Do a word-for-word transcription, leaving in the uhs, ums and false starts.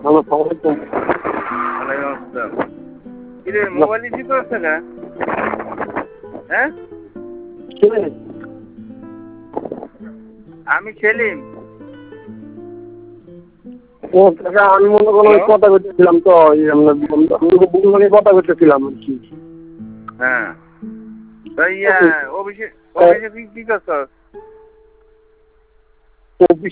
Hello, আসসালামু আলাইকুম। ওয়ালাইকুম আসসালাম। কিরে মোবাইল রিসিভ করছে না? হ্যাঁ? কে? আমি সেলিম। ও কাকা, আমি মনে করো হ্যালো? কথা করতেছিলাম তো, এই আমরা বন্ধু ভাগে কথা করতেছিলাম আর কি। হ্যাঁ। তো ইয়া অফিসে অফিসে কি কি করছস? অফিস